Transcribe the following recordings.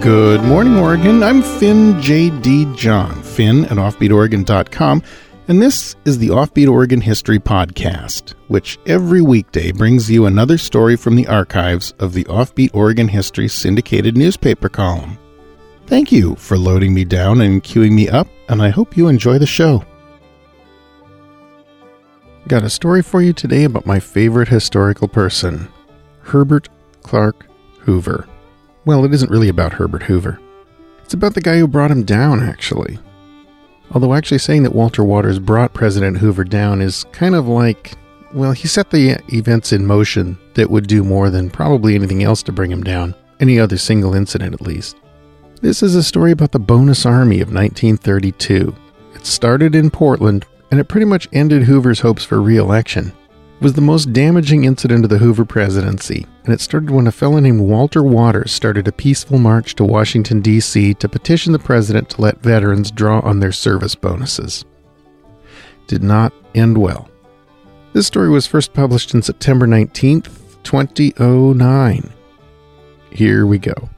Good morning, Oregon. I'm Finn J.D. John, Finn at offbeatoregon.com, and this is the Offbeat Oregon History Podcast, which every weekday brings you another story from the archives of the Offbeat Oregon History syndicated newspaper column. Thank you for loading me down and queuing me up, and I hope you enjoy the show. Got a story for you today about my favorite historical person, Herbert Clark Hoover. Well, it isn't really about Herbert Hoover. It's about the guy who brought him down, actually. Although actually saying that Walter Waters brought President Hoover down is kind of like, well, he set the events in motion that would do more than probably anything else to bring him down. Any other single incident, at least. This is a story about the Bonus Army of 1932. It started in Portland, and it pretty much ended Hoover's hopes for re-election. It was the most damaging incident of the Hoover presidency, and it started when a fellow named Walter Waters started a peaceful march to Washington, D.C. to petition the president to let veterans draw on their service bonuses. Did not end well. This story was first published on September 19th, 2009. Here we go.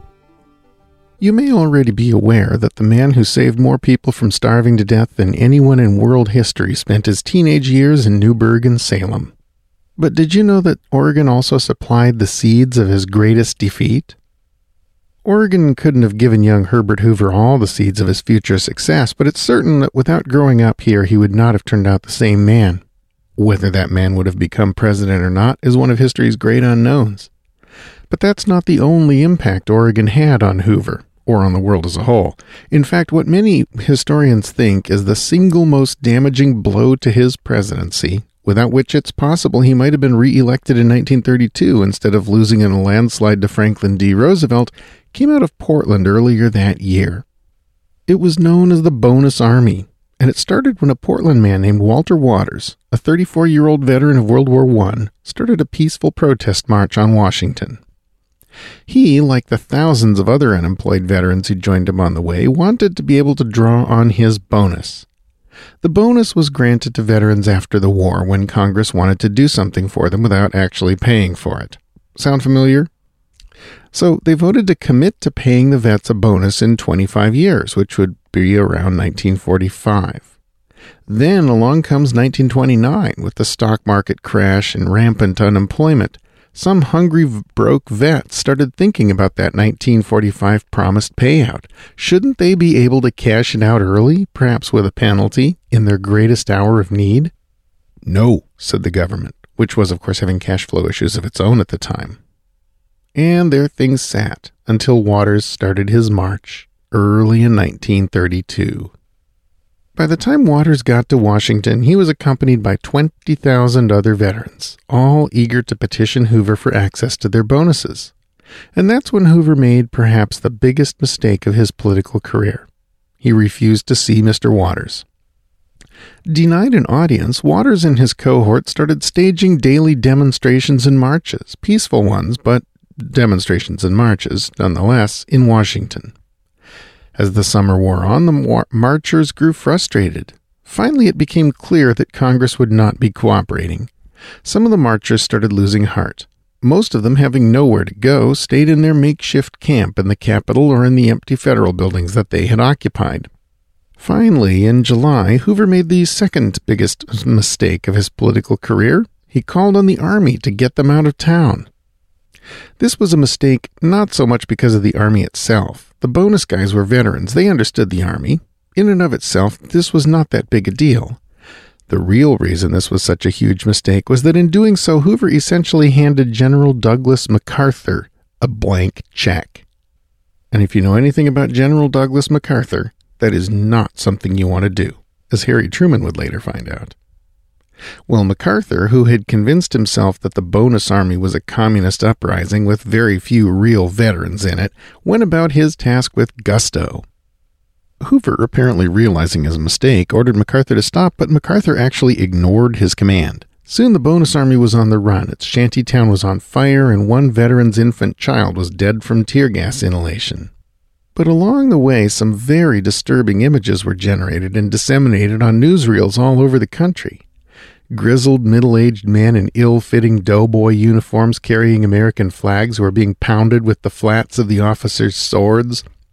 You may already be aware that the man who saved more people from starving to death than anyone in world history spent his teenage years in Newburgh and Salem. But did you know that Oregon also supplied the seeds of his greatest defeat? Oregon couldn't have given young Herbert Hoover all the seeds of his future success, but it's certain that without growing up here, he would not have turned out the same man. Whether that man would have become president or not is one of history's great unknowns. But that's not the only impact Oregon had on Hoover, or on the world as a whole. In fact, what many historians think is the single most damaging blow to his presidency, without which it's possible he might have been re-elected in 1932 instead of losing in a landslide to Franklin D. Roosevelt, came out of Portland earlier that year. It was known as the Bonus Army, and it started when a Portland man named Walter Waters, a 34-year-old veteran of World War I, started a peaceful protest march on Washington. He, like the thousands of other unemployed veterans who joined him on the way, wanted to be able to draw on his bonus. The bonus was granted to veterans after the war when Congress wanted to do something for them without actually paying for it. Sound familiar? So they voted to commit to paying the vets a bonus in 25 years, which would be around 1945. Then along comes 1929 with the stock market crash and rampant unemployment. Some hungry, broke vets started thinking about that 1945 promised payout. Shouldn't they be able to cash it out early, perhaps with a penalty, in their greatest hour of need? No, said the government, which was, of course, having cash flow issues of its own at the time. And there things sat until Waters started his march early in 1932. By the time Waters got to Washington, he was accompanied by 20,000 other veterans, all eager to petition Hoover for access to their bonuses. And that's when Hoover made perhaps the biggest mistake of his political career. He refused to see Mr. Waters. Denied an audience, Waters and his cohort started staging daily demonstrations and marches, peaceful ones, but demonstrations and marches, nonetheless, in Washington. As the summer wore on, the marchers grew frustrated. Finally, it became clear that Congress would not be cooperating. Some of the marchers started losing heart. Most of them, having nowhere to go, stayed in their makeshift camp in the Capitol or in the empty federal buildings that they had occupied. Finally, in July, Hoover made the second biggest mistake of his political career. He called on the Army to get them out of town. This was a mistake not so much because of the Army itself. The bonus guys were veterans. They understood the Army. In and of itself, this was not that big a deal. The real reason this was such a huge mistake was that in doing so, Hoover essentially handed General Douglas MacArthur a blank check. And if you know anything about General Douglas MacArthur, that is not something you want to do, as Harry Truman would later find out. Well, MacArthur, who had convinced himself that the Bonus Army was a communist uprising with very few real veterans in it, went about his task with gusto. Hoover, apparently realizing his mistake, ordered MacArthur to stop, but MacArthur actually ignored his command. Soon the Bonus Army was on the run, its shantytown was on fire, and one veteran's infant child was dead from tear gas inhalation. But along the way, some very disturbing images were generated and disseminated on newsreels all over the country. Grizzled, middle-aged men in ill-fitting doughboy uniforms carrying American flags were being pounded with the flats of the officers' swords.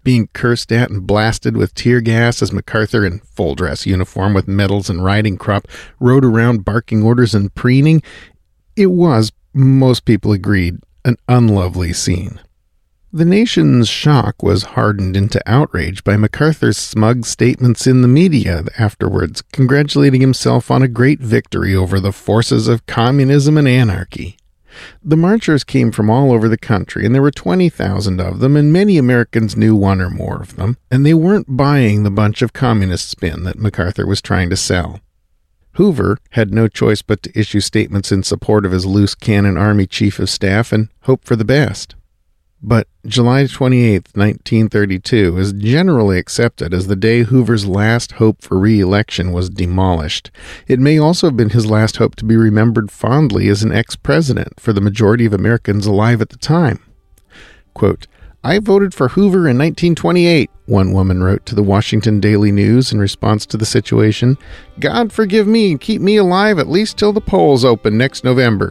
being cursed at and blasted with tear gas as MacArthur, in full dress uniform with medals and riding crop, rode around barking orders and preening. It was, most people agreed, an unlovely scene. The nation's shock was hardened into outrage by MacArthur's smug statements in the media afterwards, congratulating himself on a great victory over the forces of communism and anarchy. The marchers came from all over the country, and there were 20,000 of them, and many Americans knew one or more of them, and they weren't buying the bunch of communist spin that MacArthur was trying to sell. Hoover had no choice but to issue statements in support of his loose cannon Army Chief of Staff and hope for the best. But July 28, 1932 is generally accepted as the day Hoover's last hope for re-election was demolished. It may also have been his last hope to be remembered fondly as an ex-president for the majority of Americans alive at the time. Quote, "I voted for Hoover in 1928, one woman wrote to the Washington Daily News in response to the situation. God forgive me and keep me alive at least till the polls open next November."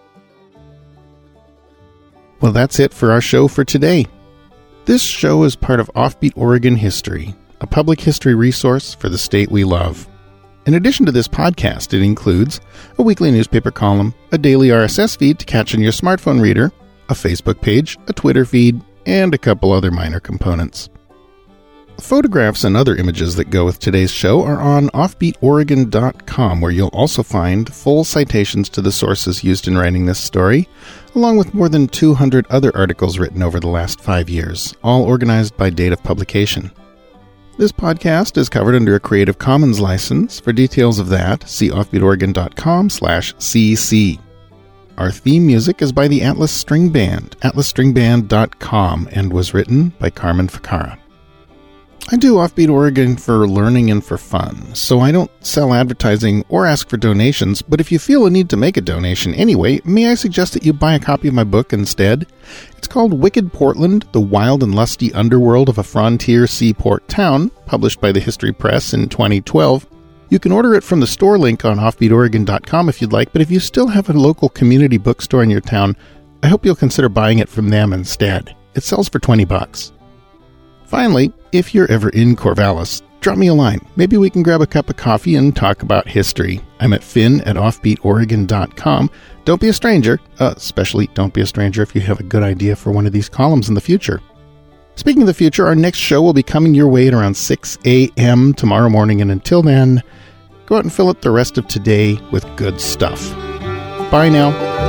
Well, that's it for our show for today. This show is part of Offbeat Oregon History, a public history resource for the state we love. In addition to this podcast, it includes a weekly newspaper column, a daily RSS feed to catch on your smartphone reader, a Facebook page, a Twitter feed, and a couple other minor components. Photographs and other images that go with today's show are on offbeatoregon.com, where you'll also find full citations to the sources used in writing this story, along with more than 200 other articles written over the last 5 years, all organized by date of publication. This podcast is covered under a Creative Commons license. For details of that, see offbeatoregon.com/cc. Our theme music is by the Atlas String Band, atlasstringband.com, and was written by Carmen Ficarra. I do Offbeat Oregon for learning and for fun, so I don't sell advertising or ask for donations, but if you feel a need to make a donation anyway, may I suggest that you buy a copy of my book instead? It's called Wicked Portland, The Wild and Lusty Underworld of a Frontier Seaport Town, published by the History Press in 2012. You can order it from the store link on offbeatoregon.com if you'd like, but if you still have a local community bookstore in your town, I hope you'll consider buying it from them instead. It sells for $20. Finally, if you're ever in Corvallis, drop me a line. Maybe we can grab a cup of coffee and talk about history. I'm at finn@offbeatoregon.com. Don't be a stranger. Especially don't be a stranger if you have a good idea for one of these columns in the future. Speaking of the future, our next show will be coming your way at around 6 a.m. tomorrow morning, and until then, go out and fill up the rest of today with good stuff. Bye now.